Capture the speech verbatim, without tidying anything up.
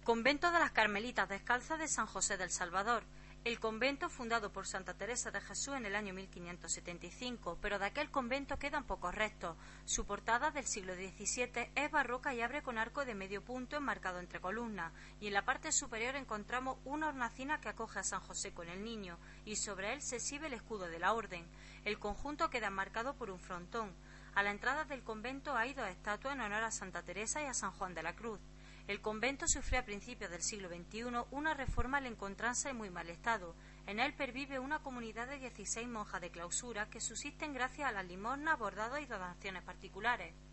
Convento de las Carmelitas Descalzas de San José del Salvador. El convento fundado por Santa Teresa de Jesús en el año mil quinientos setenta y cinco, pero de aquel convento quedan pocos restos. Su portada, del siglo diecisiete, es barroca y abre con arco de medio punto enmarcado entre columnas, y en la parte superior encontramos una hornacina que acoge a San José con el niño, y sobre él se exhibe el escudo de la orden. El conjunto queda enmarcado por un frontón. A la entrada del convento hay dos estatuas en honor a Santa Teresa y a San Juan de la Cruz. El convento sufrió a principios del siglo veintiuno una reforma al encontrarse en muy mal estado. En él pervive una comunidad de dieciséis monjas de clausura que subsisten gracias a las limosnas, bordados y donaciones particulares.